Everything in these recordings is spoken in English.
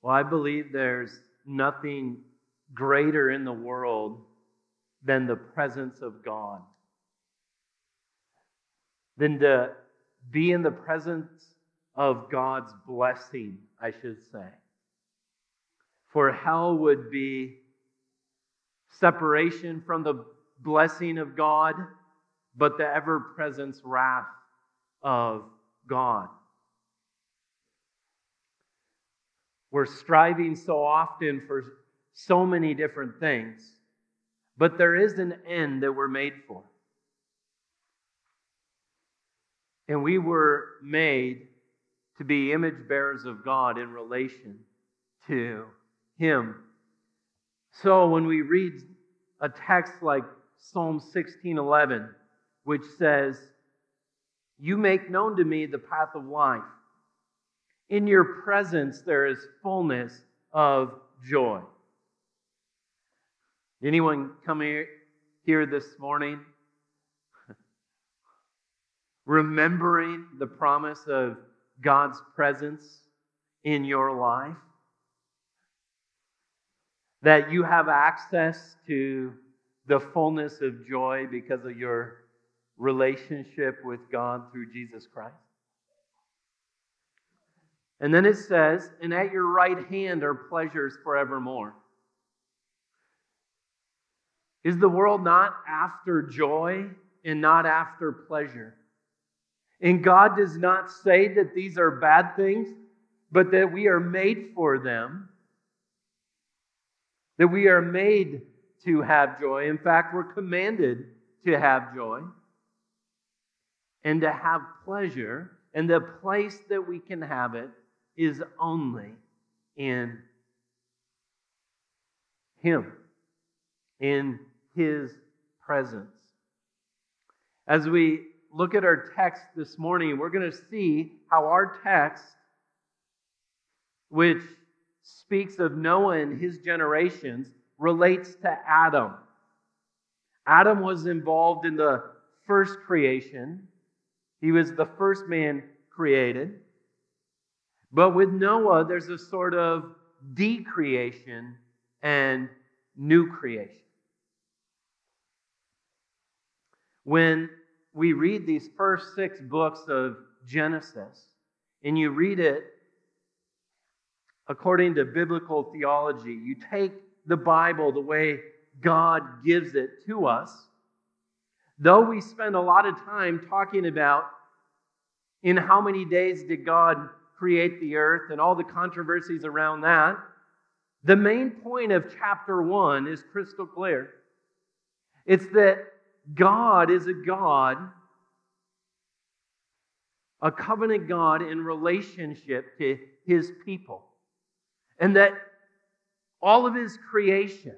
Well, I believe there's nothing greater in the world than the presence of God, than to be in the presence of God's blessing, I should say. For hell would be separation from the blessing of God, but the ever-present wrath of God. We're striving so often for so many different things, but there is an end that we're made for. And we were made to be image bearers of God in relation to Him. So when we read a text like Psalm 16:11, which says, "You make known to me the path of life. In your presence there is fullness of joy." Anyone come here this morning remembering the promise of God's presence in your life? That you have access to the fullness of joy because of your relationship with God through Jesus Christ? And then it says, "And at your right hand are pleasures forevermore." Is the world not after joy and not after pleasure? And God does not say that these are bad things, but that we are made for them. That we are made to have joy. In fact, we're commanded to have joy and to have pleasure. And the place that we can have it is only in Him, in His presence. As we look at our text this morning, we're going to see how our text, which speaks of Noah and his generations, relates to Adam. Adam was involved in the first creation. He was the first man created. But with Noah, there's a sort of decreation and new creation. When we read these first 6 books of Genesis, and you read it according to biblical theology, you take the Bible the way God gives it to us, though we spend a lot of time talking about in how many days did God create the earth and all the controversies around that, the main point of chapter 1 is crystal clear. It's that God is a God, a covenant God in relationship to His people. And that all of His creation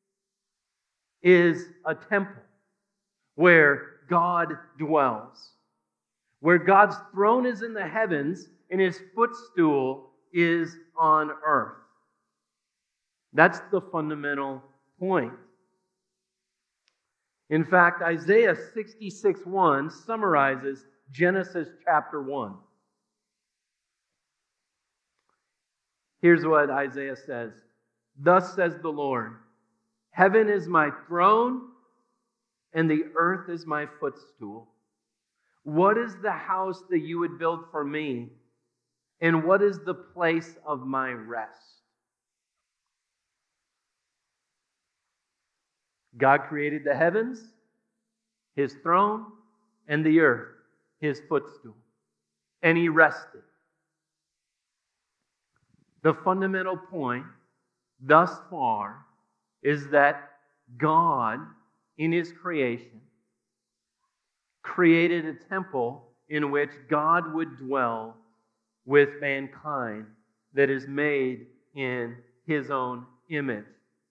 is a temple where God dwells, where God's throne is in the heavens and His footstool is on earth. That's the fundamental point. In fact, Isaiah 66:1 summarizes Genesis chapter 1. Here's what Isaiah says. "Thus says the Lord, heaven is my throne, and the earth is my footstool. What is the house that you would build for me? And what is the place of my rest?" God created the heavens, His throne, and the earth, His footstool. And He rested. The fundamental point thus far is that God, in His creation, created a temple in which God would dwell with mankind that is made in His own image.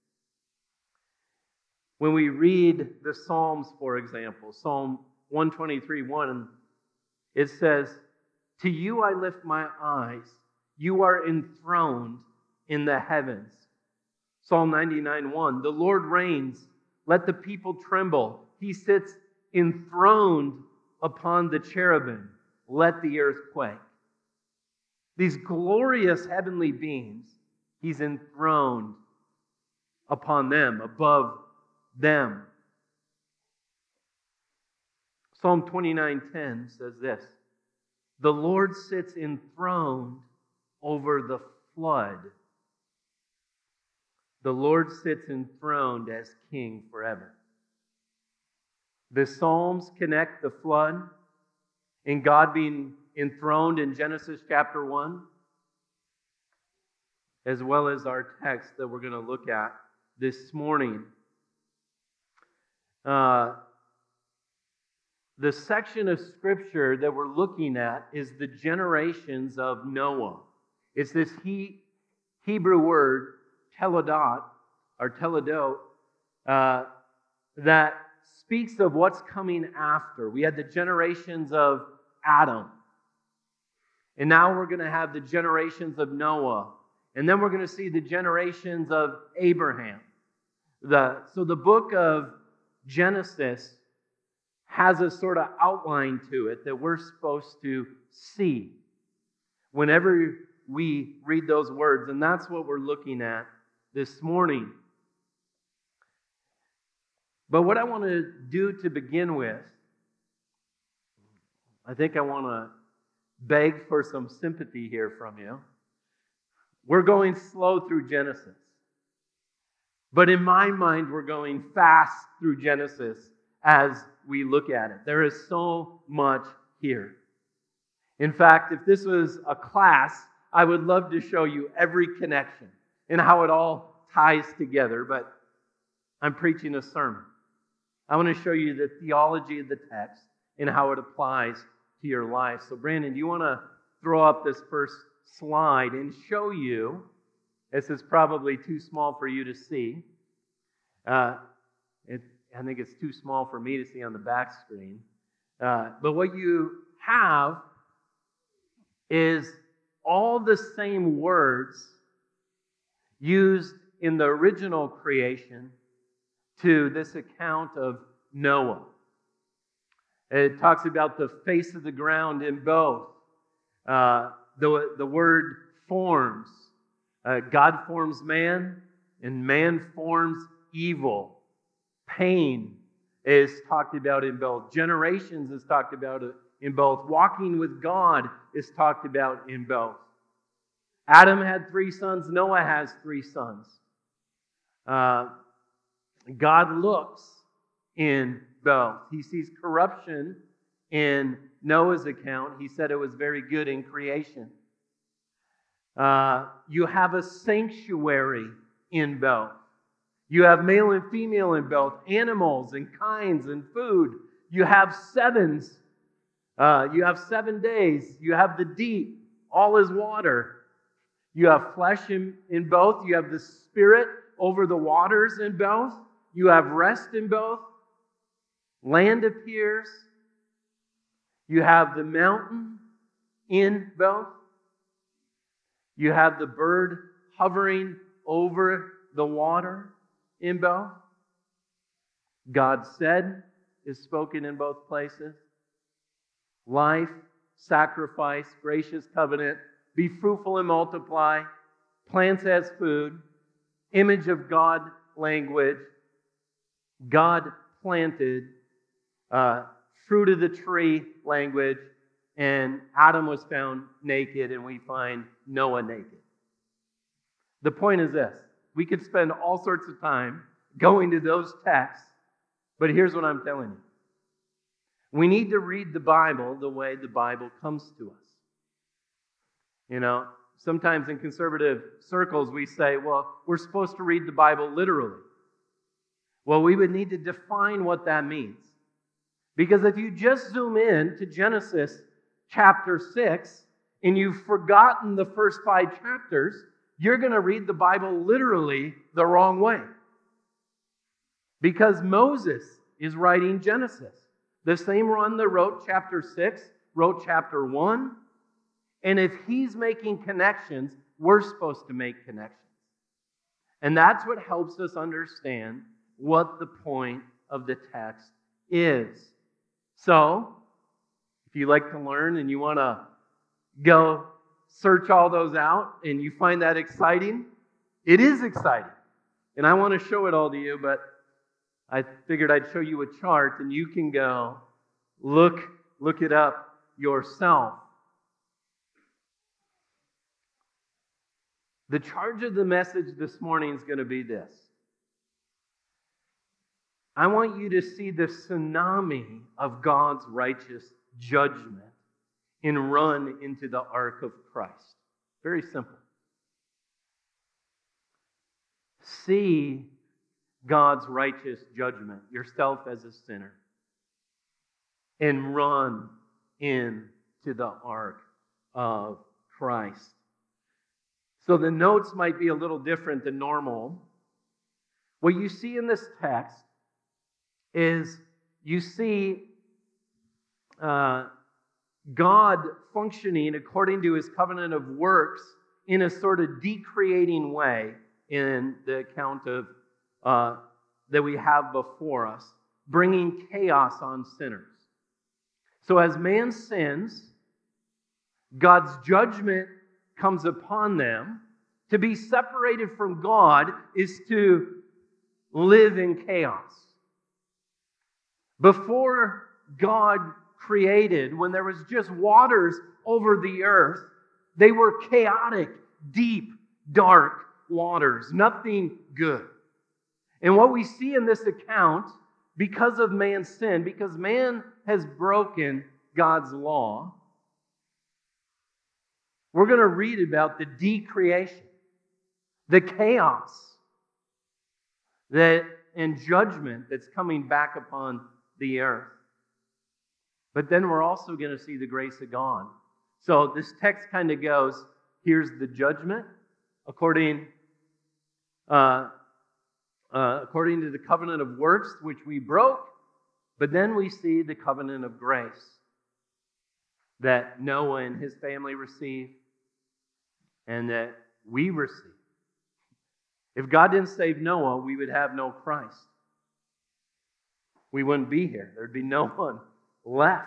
When we read the Psalms, for example, Psalm 123:1, it says, "To you I lift my eyes. You are enthroned in the heavens." Psalm 99:1, "The Lord reigns. Let the people tremble. He sits enthroned upon the cherubim. Let the earth quake." These glorious heavenly beings He's enthroned upon them, above them. Psalm 29:10 says this, "The Lord sits enthroned over the flood. The Lord sits enthroned as king forever." The Psalms connect the flood and God being enthroned in Genesis chapter 1, as well as our text that we're going to look at this morning. The section of Scripture that we're looking at is the generations of Noah. It's this Hebrew word, teledot, or teledot, that speaks of what's coming after. We had the generations of Adam. And now we're going to have the generations of Noah. And then we're going to see the generations of Abraham. So the book of Genesis has a sort of outline to it that we're supposed to see whenever we read those words. And that's what we're looking at this morning. But what I want to do to begin with, I think I want to beg for some sympathy here from you. We're going slow through Genesis. But in my mind, we're going fast through Genesis as we look at it. There is so much here. In fact, if this was a class, I would love to show you every connection and how it all ties together, but I'm preaching a sermon. I want to show you the theology of the text and how it applies to your life. So Brandon, do you want to throw up this first slide and show you, this is probably too small for you to see. I think it's too small for me to see on the back screen. But what you have is all the same words used in the original creation to this account of Noah. It talks about the face of the ground in both. The word forms. God forms man, and man forms evil. Pain is talked about in both. Generations is talked about in both. Walking with God is talked about in both. Adam had 3 sons. Noah has 3 sons. God looks in both. He sees corruption in Noah's account. He said it was very good in creation. You have a sanctuary in both. You have male and female in both, animals and kinds and food. You have sevens. You have 7 days. You have the deep. All is water. You have flesh in both. You have the Spirit over the waters in both. You have rest in both. Land appears. You have the mountain in both. You have the bird hovering over the water in both. God said is spoken in both places. Life, sacrifice, gracious covenant, be fruitful and multiply, plants as food, image of God language, God planted, fruit of the tree language, and Adam was found naked, and we find Noah naked. The point is this. We could spend all sorts of time going to those texts, but here's what I'm telling you. We need to read the Bible the way the Bible comes to us. You know, sometimes in conservative circles we say, well, we're supposed to read the Bible literally. Well, we would need to define what that means. Because if you just zoom in to Genesis chapter 6 and you've forgotten the first 5 chapters, you're going to read the Bible literally the wrong way. Because Moses is writing Genesis. The same one that wrote chapter 6 wrote chapter 1. And if he's making connections, we're supposed to make connections. And that's what helps us understand what the point of the text is. So, if you like to learn and you want to go search all those out and you find that exciting, It is exciting. And I want to show it all to you, but I figured I'd show you a chart and you can go look it up yourself. The charge of the message this morning is going to be this. I want you to see the tsunami of God's righteous judgment and run into the ark of Christ. Very simple. See God's righteous judgment, yourself as a sinner, and run into the ark of Christ. So the notes might be a little different than normal. What you see in this text is you see God functioning according to his covenant of works in a sort of decreating way in the account of that we have before us, bringing chaos on sinners. So as man sins, God's judgment comes upon them. To be separated from God is to live in chaos. Before God created, when there was just waters over the earth, they were chaotic, deep, dark waters. Nothing good. And what we see in this account, because of man's sin, because man has broken God's law, we're going to read about the decreation, the chaos and judgment that's coming back upon the earth. But then we're also going to see the grace of God. So this text kind of goes, here's the judgment according to the covenant of works which we broke, but then we see the covenant of grace that Noah and his family received and that we receive. If God didn't save Noah, we would have no Christ. We wouldn't be here. There'd be no one left.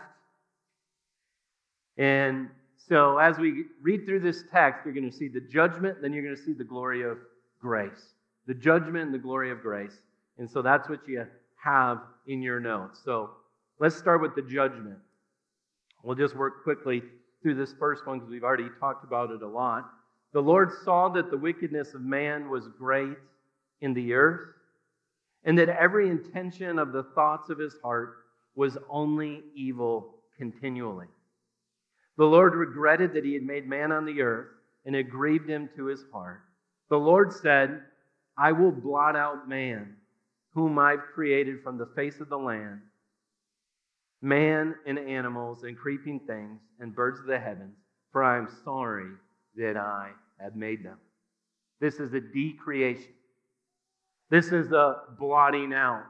And so as we read through this text, you're going to see the judgment, then you're going to see the glory of grace. The judgment and the glory of grace. And so that's what you have in your notes. So let's start with the judgment. We'll just work quickly through this first one because we've already talked about it a lot. The Lord saw that the wickedness of man was great in the earth, and that every intention of the thoughts of his heart was only evil continually. The Lord regretted that he had made man on the earth, and it grieved him to his heart. The Lord said, I will blot out man, whom I've created from the face of the land, man and animals and creeping things and birds of the heavens, for I am sorry that I have made them. This is a decreation. This is a blotting out.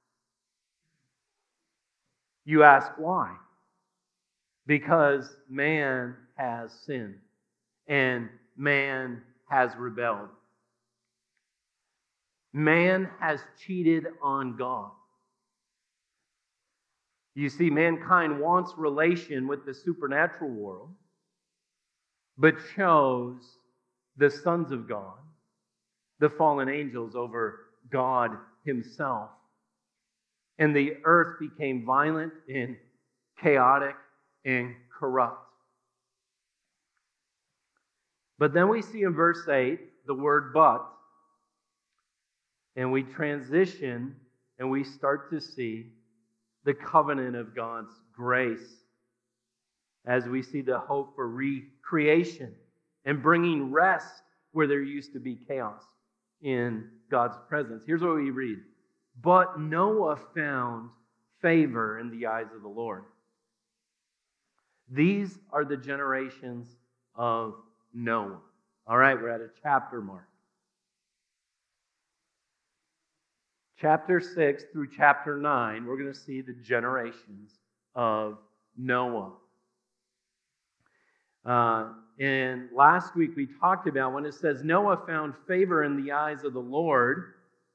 You ask why? Because man has sinned and man has rebelled. Man has cheated on God. You see, mankind wants relation with the supernatural world, but chose the sons of God, the fallen angels, over God himself. And the earth became violent and chaotic and corrupt. But then we see in verse 8 the word but, and we transition and we start to see the covenant of God's grace as we see the hope for recreation and bringing rest where there used to be chaos in God's presence. Here's what we read. But Noah found favor in the eyes of the Lord. These are the generations of Noah. All right, we're at a chapter mark. Chapter 6 through chapter 9, we're going to see the generations of Noah. And last week we talked about when it says Noah found favor in the eyes of the Lord.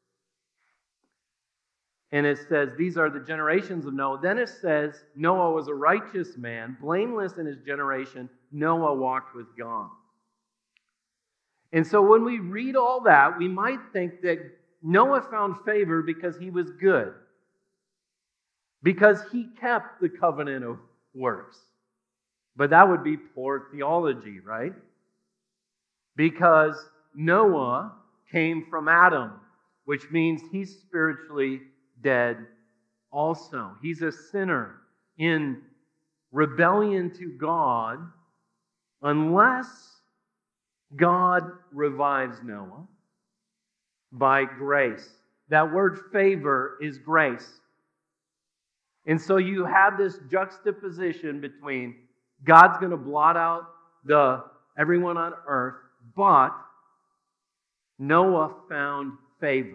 And it says, these are the generations of Noah. Then it says, Noah was a righteous man, blameless in his generation. Noah walked with God. And so when we read all that, we might think that Noah found favor because he was good, because he kept the covenant of works. But that would be poor theology, right? Because Noah came from Adam, which means he's spiritually dead also. He's a sinner in rebellion to God unless God revives Noah by grace. That word favor is grace. And so you have this juxtaposition between God's going to blot out everyone on earth, but Noah found favor.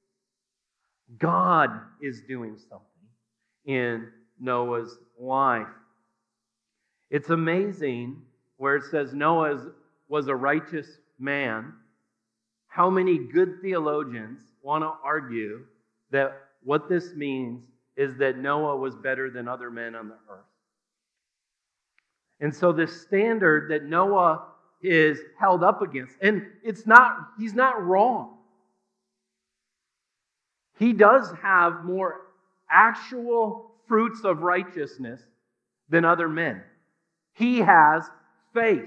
God is doing something in Noah's life. It's amazing where it says Noah was a righteous man. How many good theologians want to argue that what this means is that Noah was better than other men on the earth? And so the standard that Noah is held up against, and he's not wrong. He does have more actual fruits of righteousness than other men. He has faith.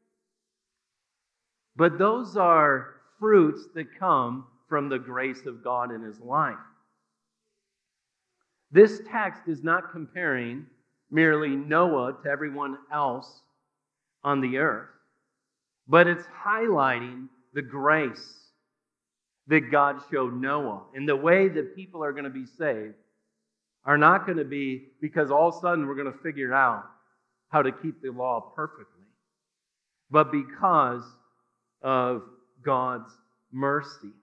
But those are fruits that come from the grace of God in his life. This text is not comparing merely Noah to everyone else on the earth, but it's highlighting the grace that God showed Noah. And the way that people are going to be saved are not going to be because all of a sudden we're going to figure out how to keep the law perfectly, but because of God's mercy.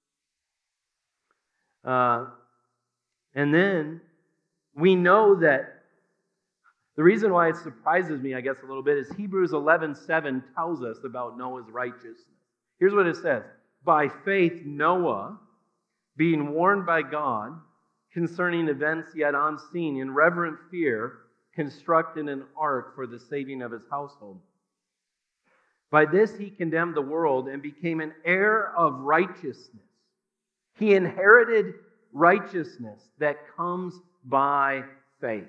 And then we know that the reason why it surprises me, I guess, a little bit is Hebrews 11:7 tells us about Noah's righteousness. Here's what it says. By faith, Noah, being warned by God concerning events yet unseen, in reverent fear, constructed an ark for the saving of his household. By this he condemned the world and became an heir of righteousness. He inherited righteousness that comes by faith.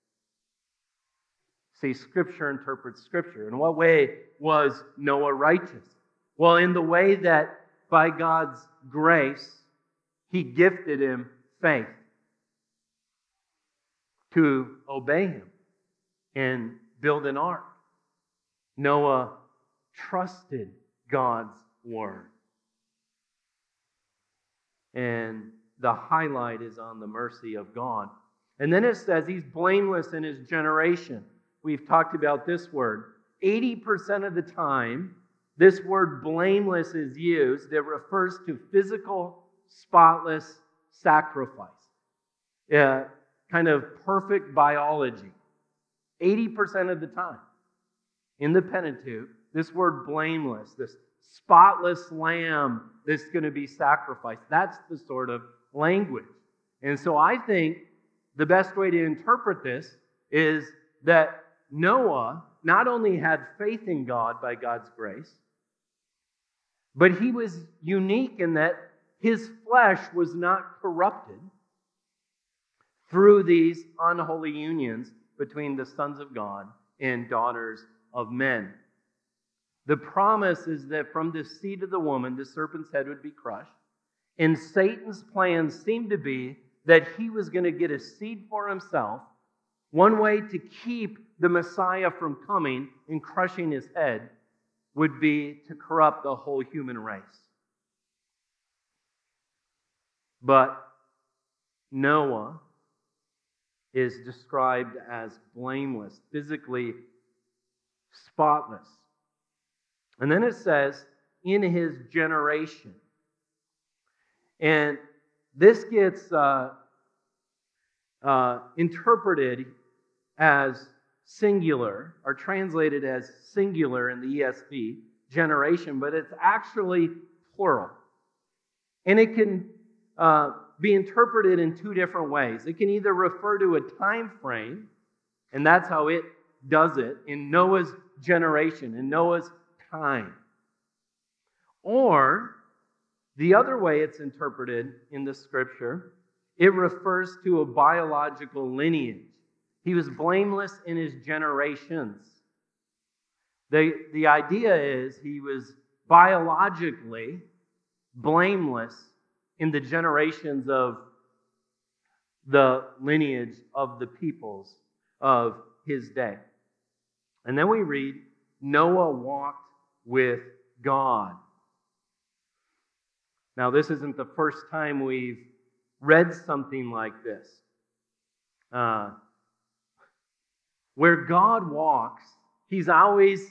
See, Scripture interprets Scripture. In what way was Noah righteous? Well, in the way that by God's grace, he gifted him faith to obey him and build an ark. Noah trusted God's word. And the highlight is on the mercy of God. And then it says he's blameless in his generation. We've talked about this word. 80% of the time, this word blameless is used. It refers to physical, spotless sacrifice. Kind of perfect biology. 80% of the time. In the Pentateuch, this word blameless, this spotless lamb that's going to be sacrificed, that's the sort of language. And so I think the best way to interpret this is that Noah not only had faith in God by God's grace, but he was unique in that his flesh was not corrupted through these unholy unions between the sons of God and daughters of men. The promise is that from the seed of the woman, the serpent's head would be crushed. And Satan's plan seemed to be that he was going to get a seed for himself. One way to keep the Messiah from coming and crushing his head would be to corrupt the whole human race. But Noah is described as blameless, physically spotless. And then it says, in his generation. And this gets interpreted as singular, or translated as singular in the ESV, generation, but it's actually plural. And it can be interpreted in two different ways. It can either refer to a time frame, and that's how it does it in Noah's generation, in Noah's time. Or, the other way it's interpreted in the Scripture, it refers to a biological lineage. He was blameless in his generations. The idea is he was biologically blameless in the generations of the lineage of the peoples of his day. And then we read, Noah walked with God. Now, this isn't the first time we've read something like this. Where God walks, he's always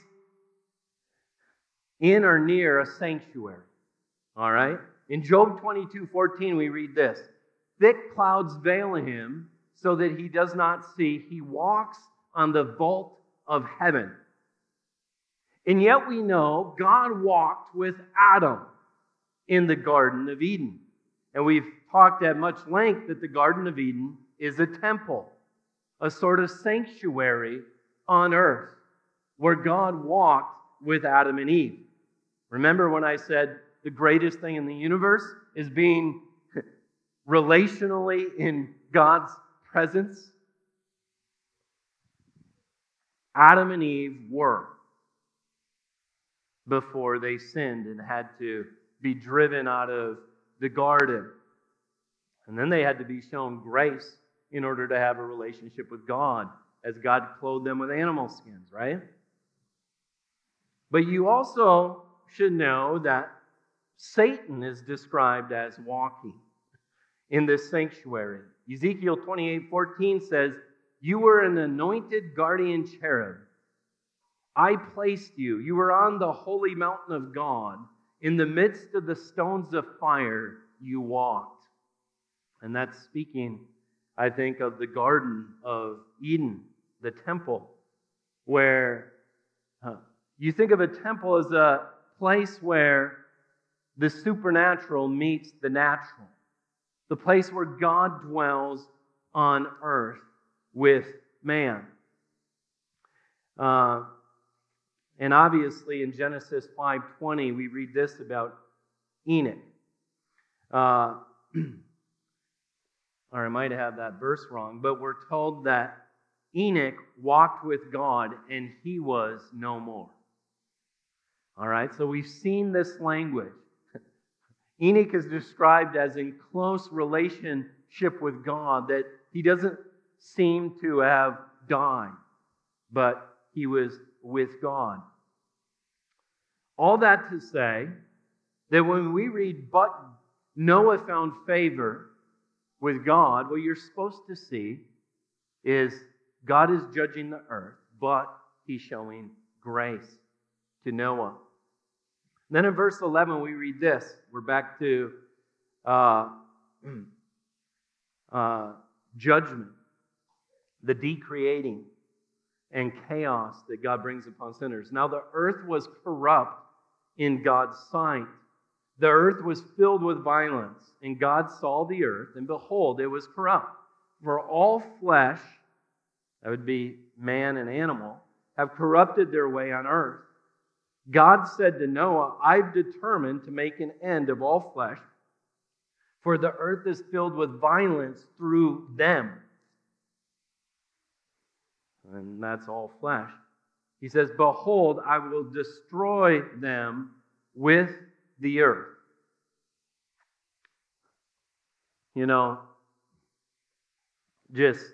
in or near a sanctuary. All right? In Job 22:14, we read this. Thick clouds veil him so that he does not see. He walks on the vault of heaven. And yet we know God walked with Adam in the Garden of Eden. And we've talked at much length that the Garden of Eden is a temple, a sort of sanctuary on earth where God walked with Adam and Eve. Remember when I said the greatest thing in the universe is being relationally in God's presence? Adam and Eve were before they sinned and had to be driven out of the garden. And then they had to be shown grace in order to have a relationship with God, as God clothed them with animal skins, right? But you also should know that Satan is described as walking in this sanctuary. Ezekiel 28:14 says, "You were an anointed guardian cherub. I placed you. You were on the holy mountain of God. In the midst of the stones of fire, you walked." And that's speaking, I think, of the Garden of Eden, the temple, where you think of a temple as a place where the supernatural meets the natural, the place where God dwells on earth with man. And obviously in Genesis 5:20, we read this about Enoch. Or I might have that verse wrong, but we're told that Enoch walked with God and he was no more. All right, so we've seen this language. Enoch is described as in close relationship with God, that he doesn't seem to have died, but he was with God. All that to say that when we read, "But Noah found favor with God," what you're supposed to see is God is judging the earth, but he's showing grace to Noah. Then in verse 11, we read this. We're back to judgment, the decreating and chaos that God brings upon sinners. "Now the earth was corrupt in God's sight. The earth was filled with violence, and God saw the earth, and behold, it was corrupt. For all flesh," that would be man and animal, "have corrupted their way on earth. God said to Noah, I've determined to make an end of all flesh, for the earth is filled with violence through them." And that's all flesh. He says, "Behold, I will destroy them with the earth." You know, just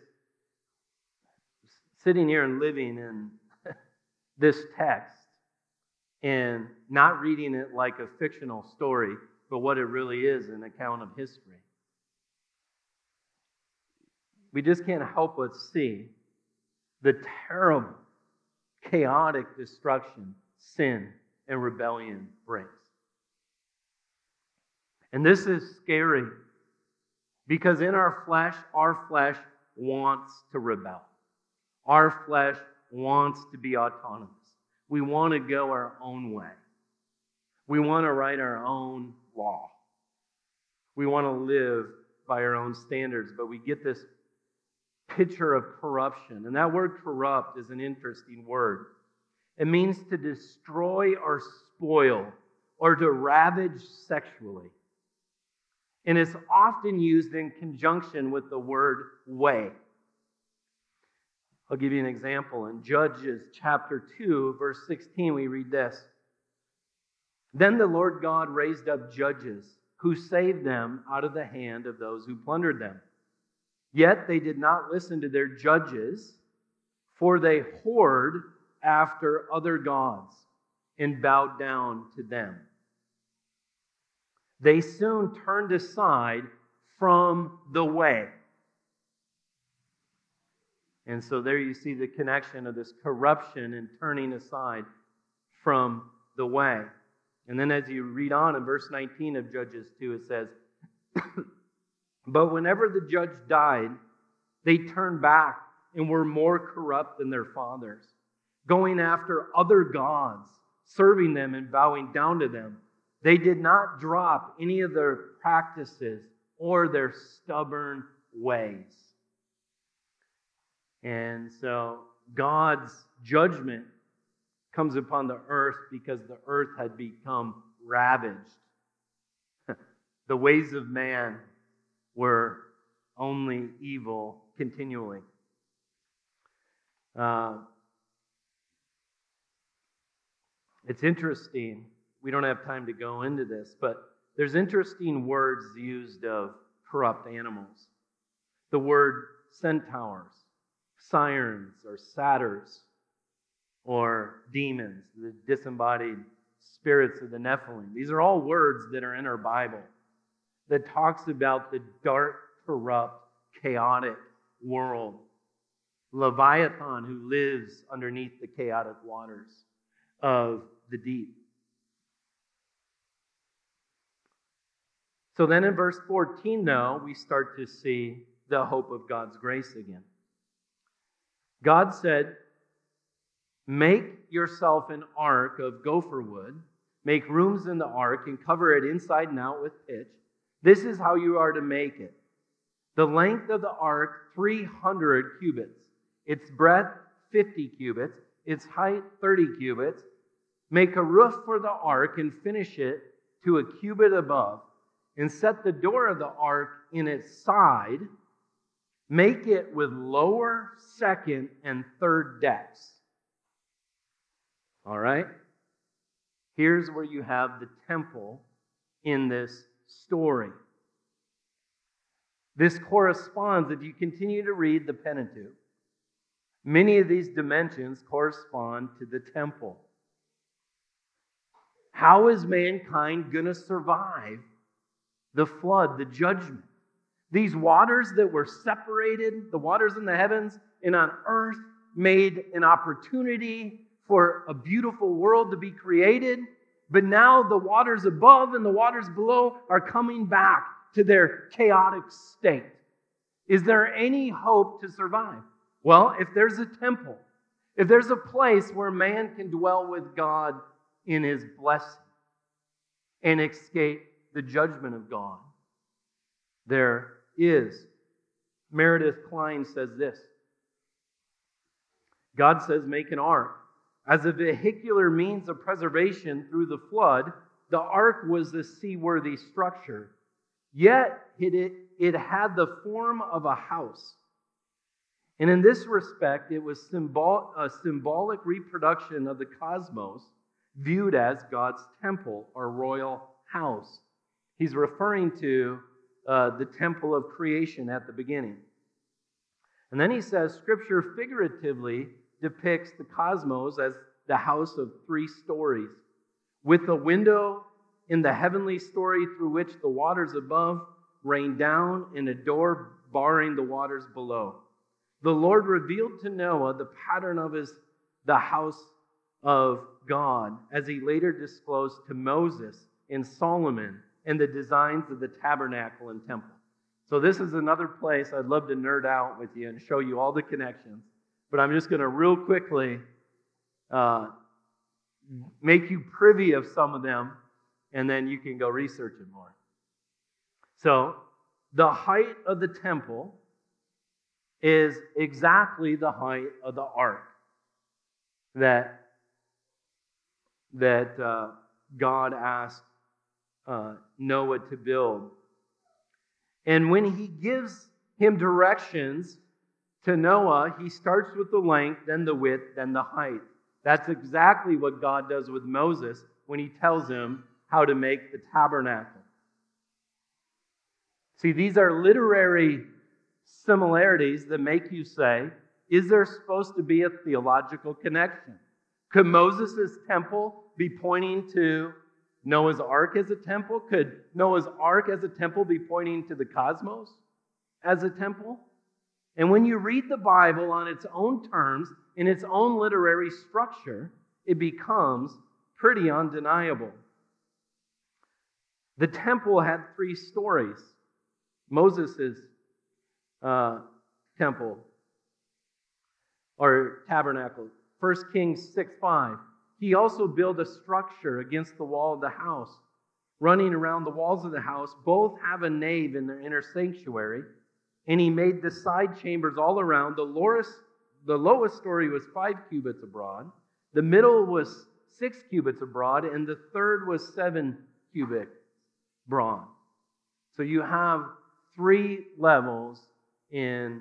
sitting here and living in this text and not reading it like a fictional story, but what it really is, an account of history. We just can't help but see the terrible, chaotic destruction sin and rebellion brings. And this is scary because in our flesh wants to rebel. Our flesh wants to be autonomous. We want to go our own way. We want to write our own law. We want to live by our own standards, but we get this picture of corruption. And that word corrupt is an interesting word. It means to destroy or spoil or to ravage sexually. And it's often used in conjunction with the word way. I'll give you an example. In Judges chapter 2, verse 16, we read this. Then the Lord God raised up judges who saved them out of the hand of those who plundered them. Yet they did not listen to their judges, for they whored after other gods and bowed down to them. They soon turned aside from the way. And so there you see the connection of this corruption and turning aside from the way. And then as you read on in verse 19 of Judges 2, it says, but whenever the judge died, they turned back and were more corrupt than their fathers, going after other gods, serving them and bowing down to them. They did not drop any of their practices or their stubborn ways. And so God's judgment comes upon the earth because the earth had become ravaged. The ways of man were only evil continually. It's interesting. We don't have time to go into this, but there's interesting words used of corrupt animals. The word centaurs, sirens, or satyrs, or demons, the disembodied spirits of the Nephilim. These are all words that are in our Bible that talks about the dark, corrupt, chaotic world. Leviathan, who lives underneath the chaotic waters of the deep. So then in verse 14, though, we start to see the hope of God's grace again. God said, make yourself an ark of gopher wood, make rooms in the ark, and cover it inside and out with pitch. This is how you are to make it. The length of the ark, 300 cubits. Its breadth, 50 cubits. Its height, 30 cubits. Make a roof for the ark and finish it to a cubit above. And set the door of the ark in its side. Make it with lower, second, and third decks. All right? Here's where you have the temple in this story. This corresponds, if you continue to read the Pentateuch, many of these dimensions correspond to the temple. How is mankind going to survive the flood, the judgment? These waters that were separated, the waters in the heavens and on earth, made an opportunity for a beautiful world to be created. But now the waters above and the waters below are coming back to their chaotic state. Is there any hope to survive? Well, if there's a temple, if there's a place where man can dwell with God in his blessing and escape the judgment of God, there is. Meredith Kline says this. God says, make an ark. As a vehicular means of preservation through the flood, the ark was a seaworthy structure. Yet it had the form of a house. And in this respect, it was a symbolic reproduction of the cosmos, viewed as God's temple or royal house. He's referring to the temple of creation at the beginning. And then he says, Scripture figuratively depicts the cosmos as the house of 3 stories, with a window in the heavenly story through which the waters above rain down and a door barring the waters below. The Lord revealed to Noah the pattern of the house of God, as he later disclosed to Moses and Solomon and the designs of the tabernacle and temple. So this is another place I'd love to nerd out with you and show you all the connections. But I'm just going to real quickly make you privy of some of them, and then you can go research it more. So the height of the temple is exactly the height of the ark that God asked Noah to build. And when he gives him directions to Noah, he starts with the length, then the width, then the height. That's exactly what God does with Moses when he tells him how to make the tabernacle. See, these are literary similarities that make you say, is there supposed to be a theological connection? Could Moses' temple be pointing to Noah's Ark as a temple? Could Noah's Ark as a temple be pointing to the cosmos as a temple? And when you read the Bible on its own terms, in its own literary structure, it becomes pretty undeniable. The temple had 3 stories. Moses' temple or tabernacle. 1 Kings 6:5. He also built a structure against the wall of the house. Running around the walls of the house, both have a nave in their inner sanctuary. And he made the side chambers all around. The lowest story was 5 cubits abroad. The middle was 6 cubits abroad. And the third was 7 cubits broad. So you have 3 levels in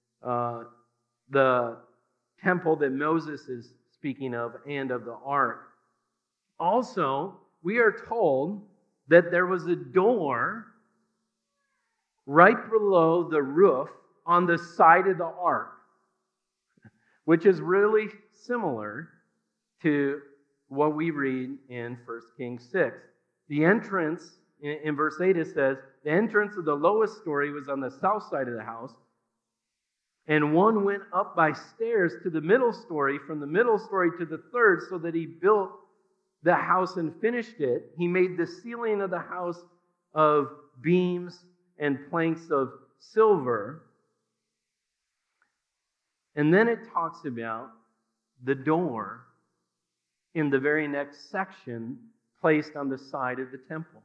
the temple that Moses is speaking of and of the ark. Also, we are told that there was a door right below the roof on the side of the ark, which is really similar to what we read in 1 Kings 6. The entrance, in verse 8 it says, the entrance of the lowest story was on the south side of the house, and one went up by stairs to the middle story, from the middle story to the third, so that he built the house and finished it. He made the ceiling of the house of beams and planks of silver. And then it talks about the door in the very next section placed on the side of the temple.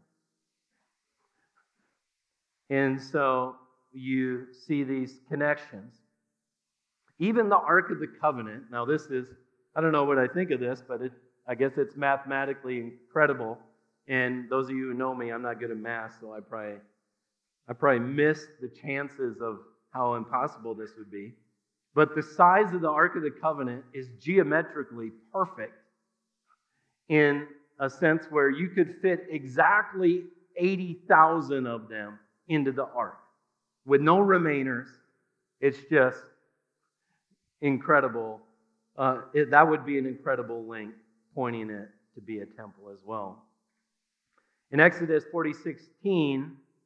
And so you see these connections. Even the Ark of the Covenant, now this is, I don't know what I think of this, but I guess it's mathematically incredible. And those of you who know me, I'm not good at math, so I probably missed the chances of how impossible this would be. But the size of the Ark of the Covenant is geometrically perfect in a sense where you could fit exactly 80,000 of them into the ark with no remainers. It's just incredible. That would be an incredible link, pointing it to be a temple as well. In Exodus 40:16,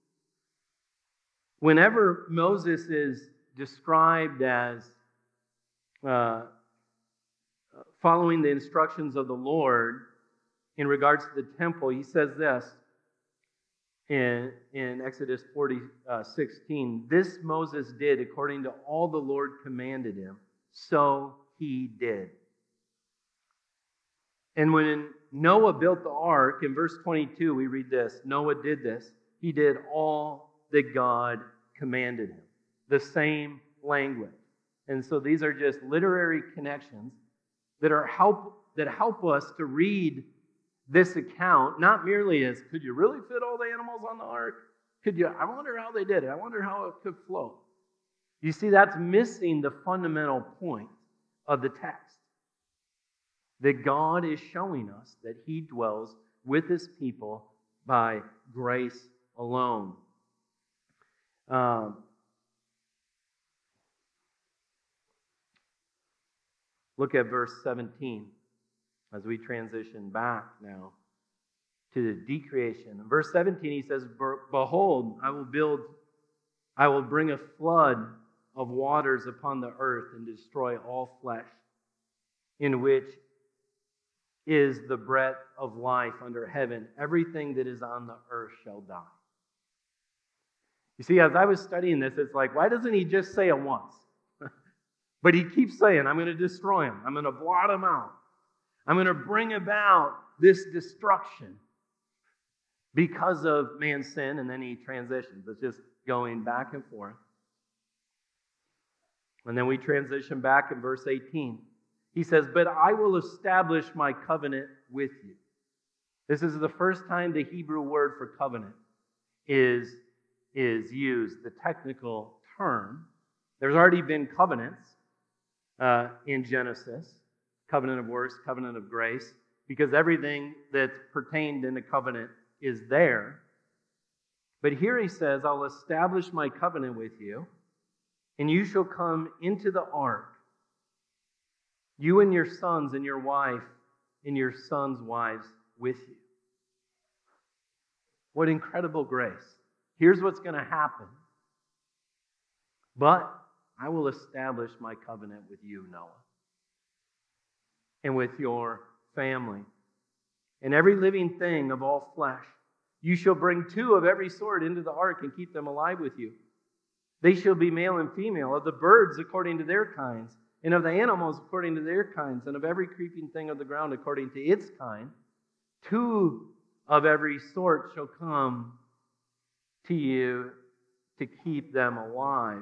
whenever Moses is described as following the instructions of the Lord in regards to the temple, he says this in Exodus 40:16, this Moses did according to all the Lord commanded him, so he did. And when Noah built the ark, in verse 22, we read this, Noah did this. He did all that God commanded him. The same language. And so these are just literary connections that help us to read this account, not merely as, could you really fit all the animals on the ark? I wonder how they did it. I wonder how it could float. You see, that's missing the fundamental point of the text. That God is showing us that he dwells with his people by grace alone. Look at verse 17 as we transition back now to the decreation. In verse 17 he says, behold, I will bring a flood of waters upon the earth and destroy all flesh, in which is the breath of life under heaven. Everything that is on the earth shall die. You see, as I was studying this, it's like, why doesn't he just say it once? But he keeps saying, I'm going to destroy him. I'm going to blot him out. I'm going to bring about this destruction because of man's sin. And then he transitions. It's just going back and forth. And then we transition back in verse 18. He says, but I will establish my covenant with you. This is the first time the Hebrew word for covenant is used, the technical term. There's already been covenants in Genesis, covenant of works, covenant of grace, because everything that's pertained in a covenant is there. But here he says, I'll establish my covenant with you, and you shall come into the ark, you and your sons and your wife and your sons' wives with you. What incredible grace. Here's what's going to happen. But I will establish my covenant with you, Noah, and with your family, and every living thing of all flesh. You shall bring 2 of every sort into the ark and keep them alive with you. They shall be male and female, of the birds according to their kinds, and of the animals according to their kinds, and of every creeping thing of the ground according to its kind. 2 of every sort shall come to you to keep them alive.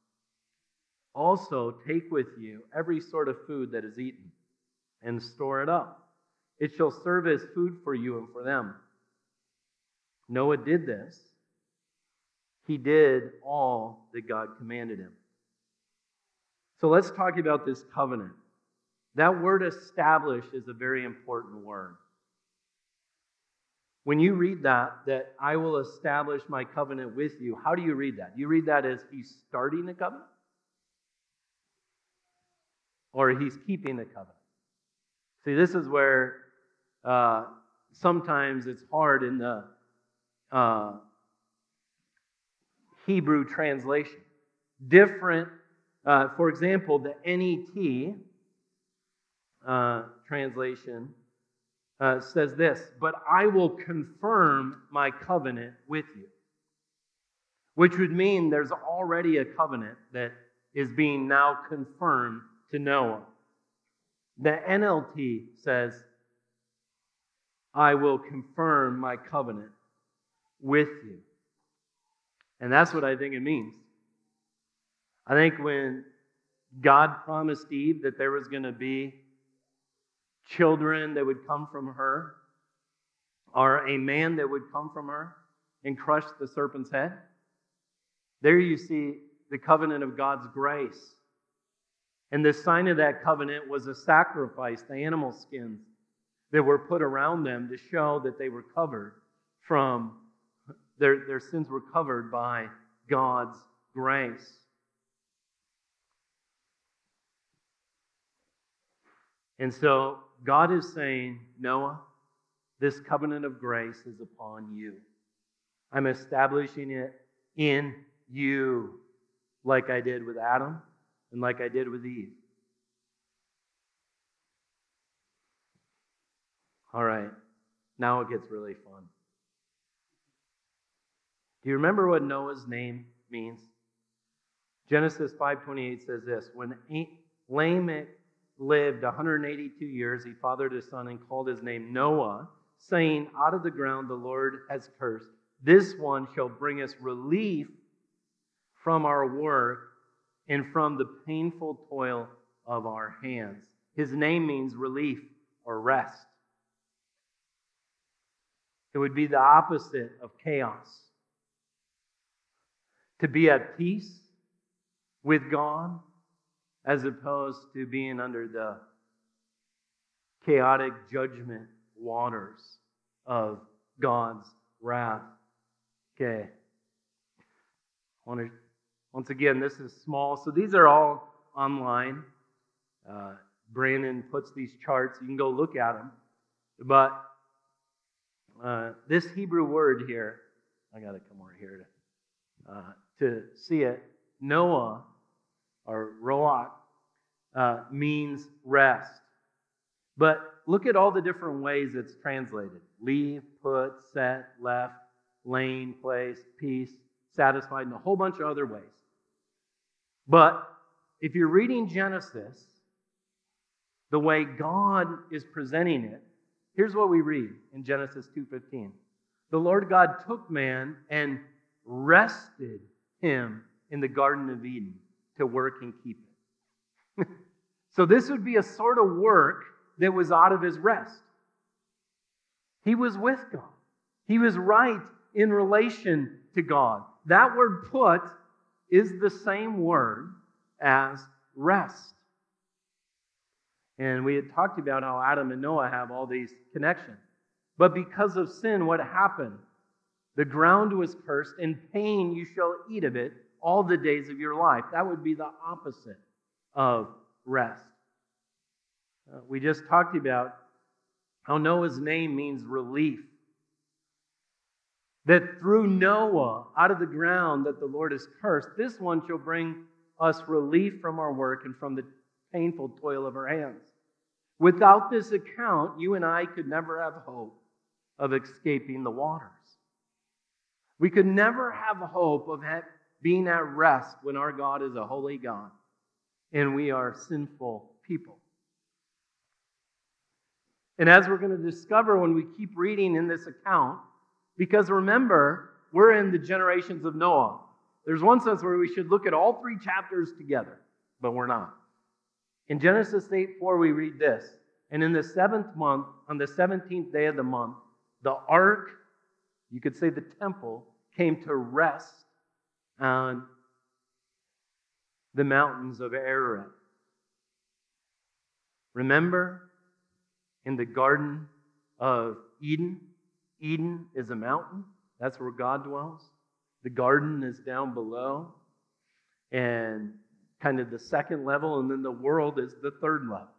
Also take with you every sort of food that is eaten, and store it up. It shall serve as food for you and for them. Noah did this. He did all that God commanded him. So let's talk about this covenant. That word establish is a very important word. When you read that I will establish my covenant with you, how do you read that? You read that as he's starting the covenant? Or he's keeping the covenant? See, this is where sometimes it's hard in the Hebrew translation. Different, for example, the NET translation says this, but I will confirm my covenant with you. Which would mean there's already a covenant that is being now confirmed to Noah. The NLT says, I will confirm my covenant with you. And that's what I think it means. I think when God promised Eve that there was going to be children that would come from her, or a man that would come from her and crush the serpent's head, there you see the covenant of God's grace. And the sign of that covenant was a sacrifice, the animal skins that were put around them to show that they were covered from, their sins were covered by God's grace. And so God is saying, Noah, this covenant of grace is upon you. I'm establishing it in you, like I did with Adam and like I did with Eve. All right, now it gets really fun. Do you remember what Noah's name means? Genesis 5:28 says this, when Lamech lived 182 years, he fathered a son and called his name Noah, saying, out of the ground the Lord has cursed. This one shall bring us relief from our work and from the painful toil of our hands. His name means relief or rest. It would be the opposite of chaos. To be at peace with God as opposed to being under the chaotic judgment waters of God's wrath. Okay. Once again, this is small. So these are all online. Brandon puts these charts. You can go look at them. But this Hebrew word here, I got to come over here to see it. Noah, or Roach, means rest. But look at all the different ways it's translated. Leave, put, set, left, lane, place, peace, satisfied, and a whole bunch of other ways. But if you're reading Genesis, the way God is presenting it, here's what we read in Genesis 2:15. The Lord God took man and rested him in the Garden of Eden to work and keep it. So this would be a sort of work that was out of his rest. He was with God. He was right in relation to God. That word put is the same word as rest. And we had talked about how Adam and Noah have all these connections. But because of sin, what happened? The ground was cursed. In pain you shall eat of it all the days of your life. That would be the opposite of rest. We just talked about how Noah's name means relief. That through Noah, out of the ground that the Lord has cursed, this one shall bring us relief from our work and from the painful toil of our hands. Without this account, you and I could never have hope of escaping the waters. We could never have hope of being at rest when our God is a holy God and we are sinful people. And as we're going to discover when we keep reading in this account, because remember, we're in the generations of Noah. There's one sense where we should look at all three chapters together, but we're not. In Genesis 8:4, we read this, and in the 7th month, on the 17th day of the month, the ark, you could say the temple, came to rest on the mountains of Ararat. Remember, in the Garden of Eden, Eden is a mountain. That's where God dwells. The garden is down below, and kind of the second level, and then the world is the third level.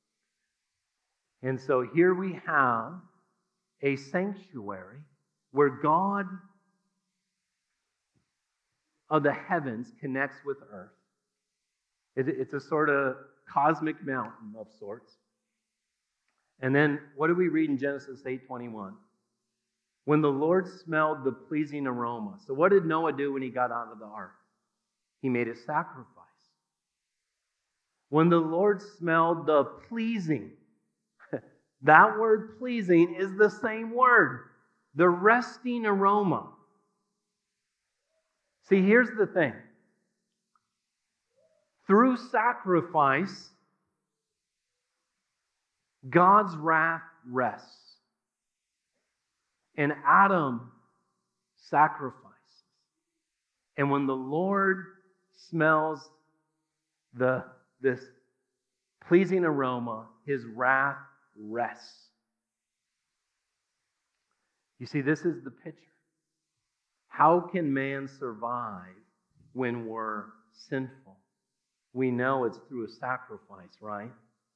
And so here we have a sanctuary where God of the heavens connects with earth. It's a sort of cosmic mountain of sorts. And then what do we read in Genesis 8:21? When the Lord smelled the pleasing aroma. So what did Noah do when he got out of the ark? He made a sacrifice. When the Lord smelled the pleasing, that word pleasing is the same word, the resting aroma. See, here's the thing. Through sacrifice, God's wrath rests. And Adam sacrificed. And when the Lord smells this pleasing aroma, his wrath rests. You see, this is the picture. How can man survive when we're sinful? We know it's through a sacrifice, right?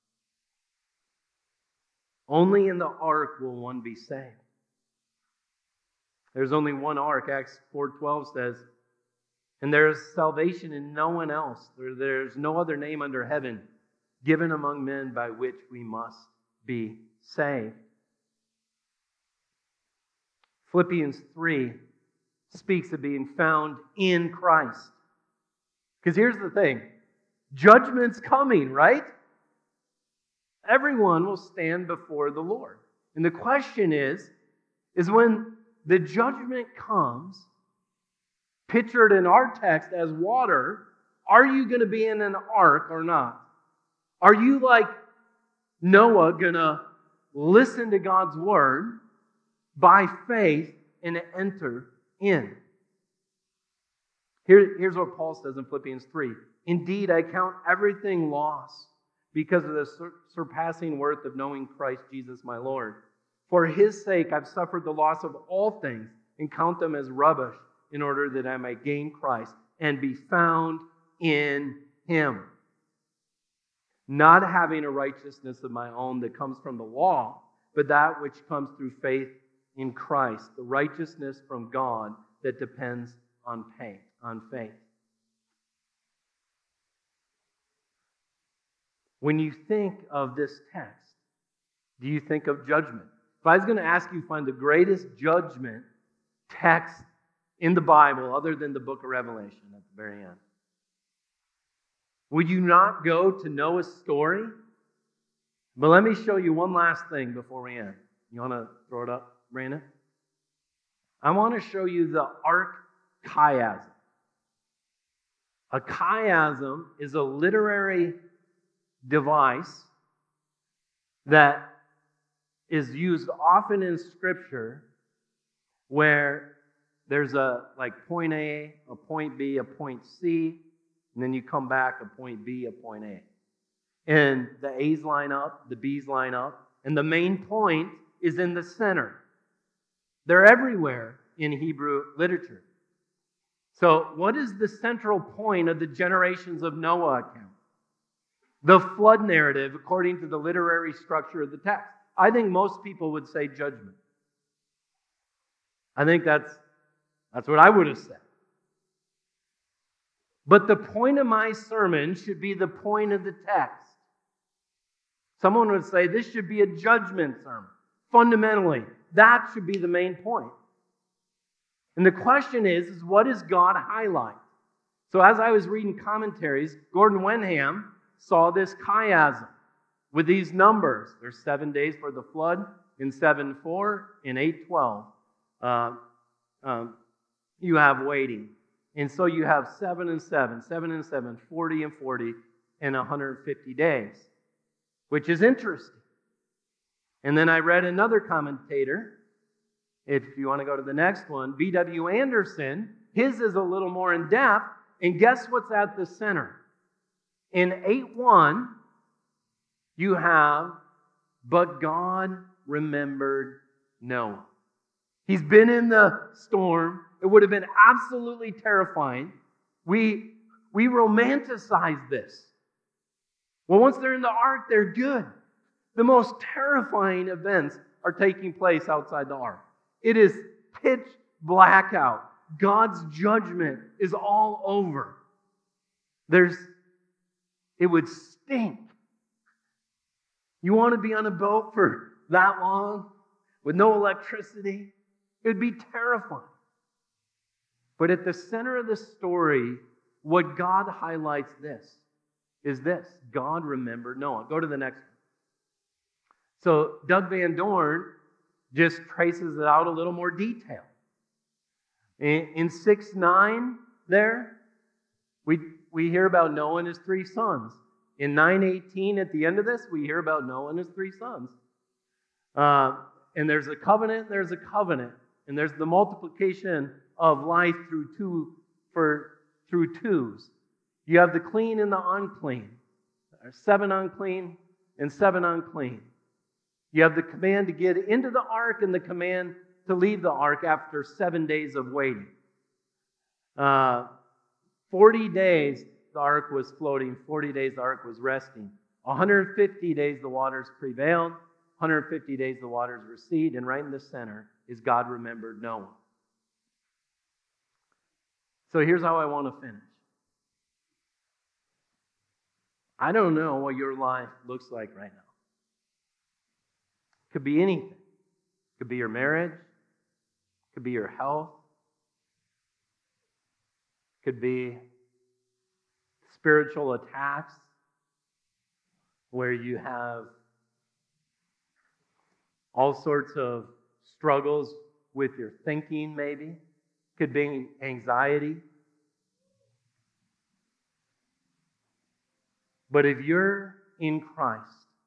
Only in the ark will one be saved. There's only one ark. Acts 4:12 says, and there is salvation in no one else. There's no other name under heaven given among men by which we must be saved. Philippians 3 speaks of being found in Christ. Because here's the thing. Judgment's coming, right? Everyone will stand before the Lord. And the question is when the judgment comes, pictured in our text as water, are you going to be in an ark or not? Are you like Noah going to listen to God's word by faith and enter in? Here's what Paul says in Philippians 3. Indeed, I count everything lost because of the surpassing worth of knowing Christ Jesus my Lord. For his sake, I've suffered the loss of all things and count them as rubbish in order that I might gain Christ and be found in him. Not having a righteousness of my own that comes from the law, but that which comes through faith in Christ, the righteousness from God that depends on faith. When you think of this text, do you think of judgment? If I was going to ask you to find the greatest judgment text in the Bible other than the book of Revelation at the very end, would you not go to Noah's story? But let me show you one last thing before we end. You want to throw it up, Brandon? I want to show you the ark chiasm. A chiasm is a literary device that is used often in Scripture where there's a point A, a point B, a point C, and then you come back a point B, a point A. And the A's line up, the B's line up, and the main point is in the center. They're everywhere in Hebrew literature. So what is the central point of the generations of Noah account? The flood narrative, according to the literary structure of the text. I think most people would say judgment. I think that's what I would have said. But the point of my sermon should be the point of the text. Someone would say this should be a judgment sermon. Fundamentally, that should be the main point. And the question is what does God highlight? So as I was reading commentaries, Gordon Wenham saw this chiasm with these numbers. There's 7 days for the flood, in 7:4, in 8:12. You have waiting. And so you have 7 and 7, 7 and 7, 40 and 40, and 150 days, which is interesting. And then I read another commentator, if you want to go to the next one, B.W. Anderson. His is a little more in depth, and guess what's at the center? In 8:1, you have, but God remembered Noah. He's been in the storm. It would have been absolutely terrifying. We romanticize this. Well, once they're in the ark, they're good. The most terrifying events are taking place outside the ark. It is pitch black out. God's judgment is all over. It would stink. You want to be on a boat for that long with no electricity? It would be terrifying. But at the center of the story, what God highlights is this. God remembered Noah. Go to the next one. So Doug Van Dorn just traces it out a little more detail. In 6:9 there, we hear about Noah and his 3 sons. In 9:18 at the end of this, we hear about Noah and his 3 sons. And there's a covenant, and there's the multiplication of life through twos. You have the clean and the unclean. There's 7 unclean and 7 unclean. You have the command to get into the ark and the command to leave the ark after 7 days of waiting. 40 days the ark was floating, 40 days the ark was resting. 150 days the waters prevailed, 150 days the waters recede, and right in the center is God remembered Noah. So here's how I want to finish. I don't know what your life looks like right now. It could be anything. It could be your marriage. It could be your health. It could be spiritual attacks where you have all sorts of struggles with your thinking, maybe. It could be anxiety. But if you're in Christ,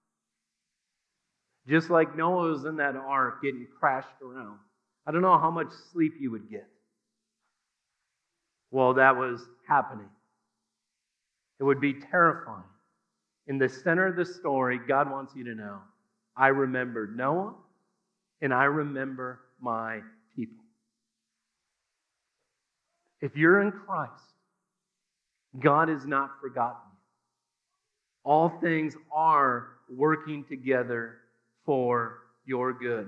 just like Noah was in that ark getting crashed around, I don't know how much sleep you would get while that was happening. It would be terrifying. In the center of the story, God wants you to know, I remembered Noah, and I remember my people. If you're in Christ, God has not forgotten you. All things are working together for your good.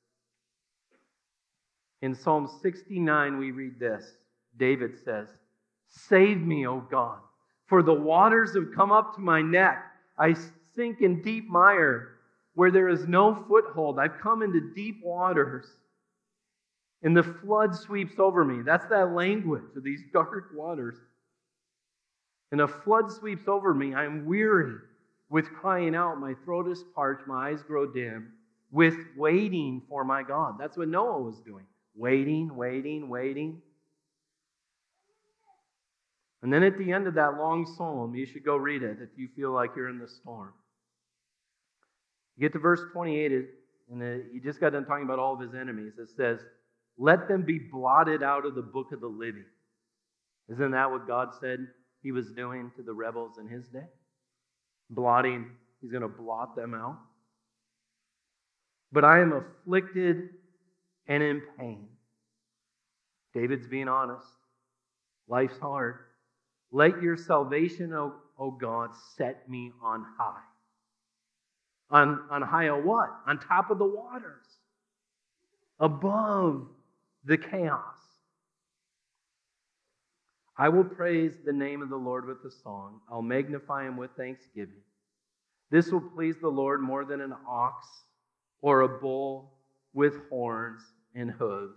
In Psalm 69, we read this. David says, "Save me, O God, for the waters have come up to my neck. I sink in deep mire where there is no foothold. I've come into deep waters, and the flood sweeps over me." That's that language of these dark waters. "And a flood sweeps over me. I am weary with crying out. My throat is parched. My eyes grow dim with waiting for my God." That's what Noah was doing. Waiting, waiting, waiting. And then at the end of that long psalm, you should go read it if you feel like you're in the storm. You get to verse 28, and he just got done talking about all of his enemies. It says, let them be blotted out of the book of the living. Isn't that what God said he was doing to the rebels in his day? Blotting, he's going to blot them out. But I am afflicted and in pain. David's being honest. Life's hard. Let your salvation, O God, set me on high. On high of what? On top of the waters. Above the chaos. I will praise the name of the Lord with a song. I'll magnify him with thanksgiving. This will please the Lord more than an ox or a bull with horns and hooves.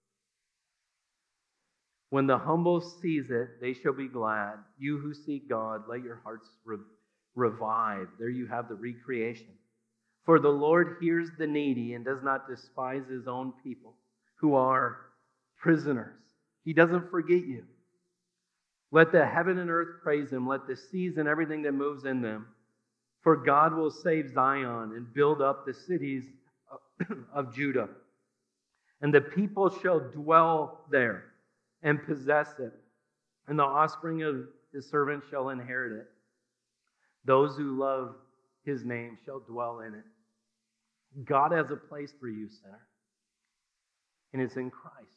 When the humble sees it, they shall be glad. You who seek God, let your hearts revive. There you have the recreation. For the Lord hears the needy and does not despise his own people who are prisoners. He doesn't forget you. Let the heaven and earth praise him. Let the seas and everything that moves in them. For God will save Zion and build up the cities of Judah. And the people shall dwell there and possess it. And the offspring of his servants shall inherit it. Those who love his name shall dwell in it. God has a place for you, sinner. And it's in Christ.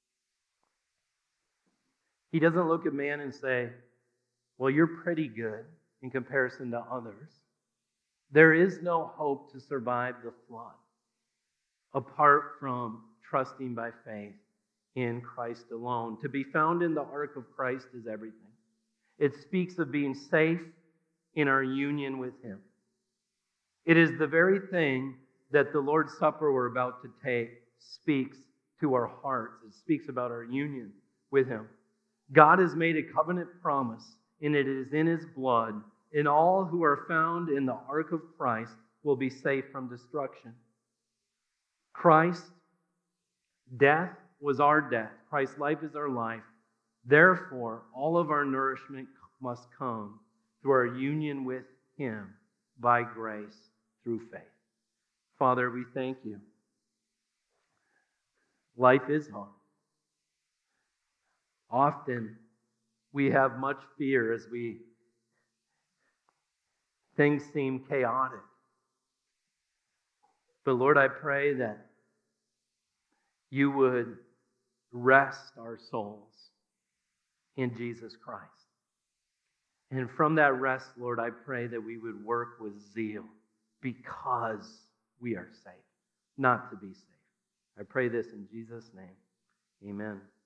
He doesn't look at man and say, well, you're pretty good in comparison to others. There is no hope to survive the flood apart from trusting by faith in Christ alone. To be found in the ark of Christ is everything. It speaks of being safe in our union with him. It is the very thing that the Lord's Supper we're about to take speaks to our hearts. It speaks about our union with him. God has made a covenant promise, and it is in his blood, and all who are found in the ark of Christ will be safe from destruction. Christ's death was our death. Christ's life is our life. Therefore, all of our nourishment must come through our union with him by grace through faith. Father, we thank you. Life is hard. Often we have much fear as things seem chaotic. But Lord, I pray that you would rest our souls in Jesus Christ. And from that rest, Lord, I pray that we would work with zeal because we are safe, not to be safe. I pray this in Jesus' name. Amen.